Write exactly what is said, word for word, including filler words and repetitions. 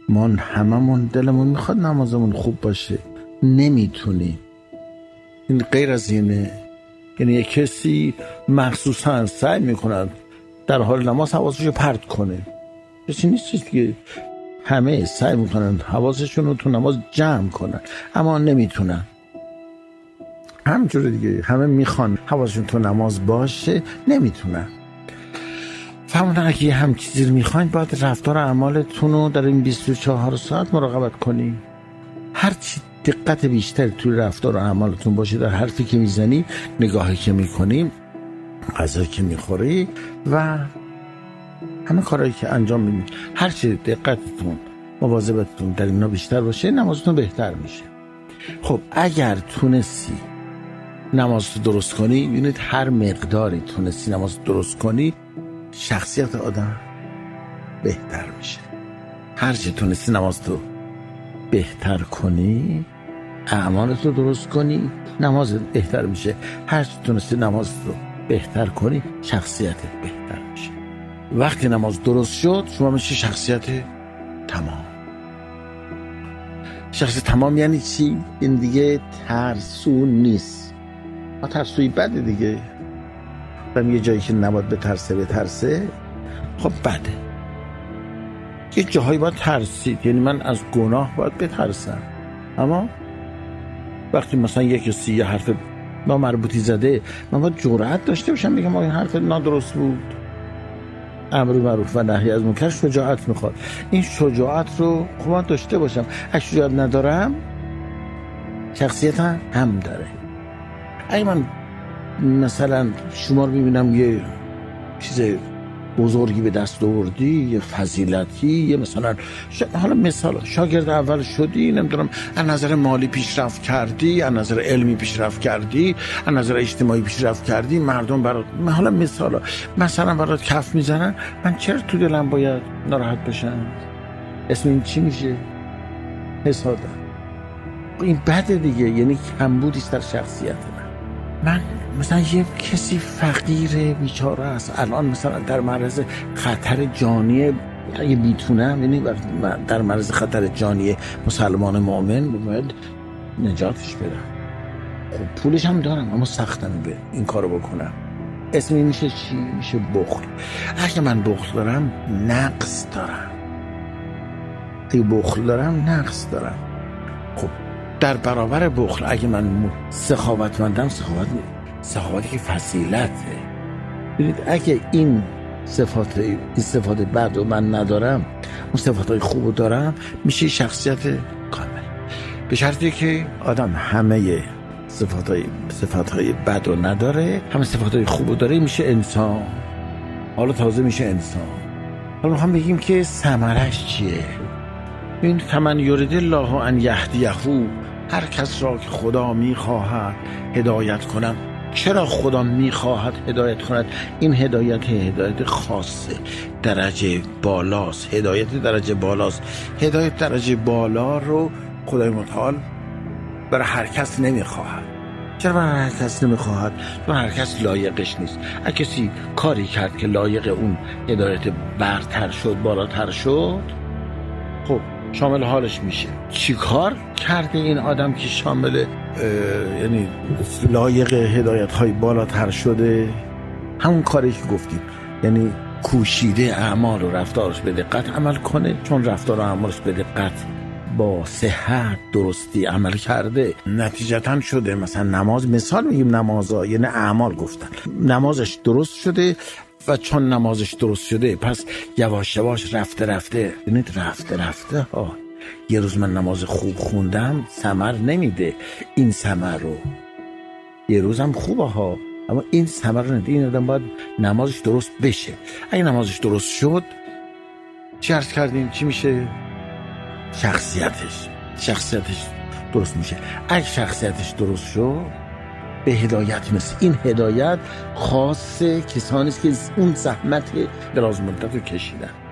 ما هممون دلمون میخواد نمازمون خوب باشه، نمیتونیم. این غیر از اینه. یعنی یک کسی مخصوصا سعی میکنن در حال نماز حواسشو پرت کنه، کسی نیست که همه سعی میکنن حواسشون رو تو نماز جمع کنن اما نمیتونن. همینجوره دیگه، همه میخوان حواسشون تو نماز باشه، نمیتونن. فهموندن اگه هم چیزی رو میخواین باید رفتار و اعمالتون رو در این بیست و چهار ساعت مراقبت کنی. هر چی دقت بیشتری توی رفتار و اعمالتون باشه، در حرفی که میزنی، نگاهی که میکنی، غذایی که میخوری و همه کارهایی که انجام میدی، هر چی دقتتون مواظبتون در اینا بیشتر باشه، نمازتون بهتر میشه. خب اگر تونستی نماز رو درست کنی، ببینید هر مقداری تونستی نماز رو درست کنی، شخصیت آدم بهتر میشه. هر چی تونستی نماز رو بهتر کنی، اعمالت رو درست کنی، نماز بهتر میشه. هر چی تونستی نماز رو بهتر کنی، شخصیتت بهتر میشه. وقتی نماز درست شد، شما میشه شخصیت تمام. شخصیت تمام یعنی چی؟ این دیگه ترسو نیست. ما ترسوی بده دیگه. و یه جایی که نباید بترسه بترسه، خب بده. یه جاهایی باید ترسید، یعنی من از گناه باید بترسم. اما وقتی مثلا یک کسی یه حرف با مربوطی زده، من باید جرأت داشته باشم بگم این حرف نادرست بود. امر معروف و نهی از منکر شجاعت میخواد. این شجاعت رو خب من داشته باشم. اگه شجاعت ندارم، شخصیتم هم داره. اگه من مثلا شما رو ببینم یه چیز بزرگی به دست آوردی، یه فضیلتی، یه مثلا ش... حالا مثلا شاگرد اول شدی، نمیدونم از نظر مالی پیشرفت کردی، از نظر علمی پیشرفت کردی، از نظر اجتماعی پیشرفت کردی، مردم برات حالا مثلا مثلا برات کف میزنن، من چرا تو دلم باید ناراحت بشم؟ اسم این چی میشه؟ حسادت. این بده دیگه، یعنی کمبودی است در شخصیت من. من مثلا یه کسی فقیر بیچاره است، الان مثلا در معرض خطر جانی، اگه بیتونم، یعنی در معرض خطر جانی مسلمان مؤمن، باید نجاتش بدم. خب پولش هم دارم اما سختم به این کارو بکنم. اسم این میشه چی؟ میشه بخل. اگه من بخل دارم، نقص دارم. اگه بخل دارم، نقص دارم. خب در برابر بخل اگه من سخاوتمندم، سخاوت سخاوتی که فضیلته. ببینید اگه این صفات این صفات بد رو من ندارم، اون صفاتهای خوب رو دارم، میشه شخصیت کامل. به شرطی که آدم همه صفاتهای صفاتهای بد رو نداره، همه صفاتهای خوب رو داره، میشه انسان. حالا تازه میشه انسان. حالا میخوام بگیم که ثمرش چیه. این کمن یرید الله ان یهدیه، هر کس را که خدا میخواهد هدایت کنم. چرا خدا میخواهد هدایت کند؟ این هدایت هدایت خاصه، درجه بالاست. هدایت درجه بالاست. هدایت درجه بالا رو خدای متعال برای هر کس نمیخواهد. چرا برای هر کس نمیخواهد؟ چون هر کس لایقش نیست. اگه کسی کاری کرد که لایق اون هدایت برتر شد، بالاتر شد، خب شامل حالش میشه. چی کار کرده این آدم که شامل یعنی لایق هدایت های بالاتر شده؟ همون کاری که گفتیم، یعنی کوشیده اعمال و رفتارش به دقت عمل کنه. چون رفتار و اعمالش به دقت با صحت درستی عمل کرده، نتیجتا شده مثلا نماز، مثال میگیم نمازا، یعنی اعمال گفتن، نمازش درست شده و چون نمازش درست شده پس یواش یواش رفته رفته یعنی رفته رفته ها یه روز من نماز خوب خوندم ثمر نمیده، این ثمر رو یه روزم خوبه ها، اما این ثمر رو نمیده. این آدم باید نمازش درست بشه. اگه نمازش درست شد، چی عرض کردیم چی میشه؟ شخصیتش شخصیتش درست میشه. اگه شخصیتش درست شد، به هدایت مثل این هدایت خاص کسانی است که اون زحمت دراز مدت رو کشیدن.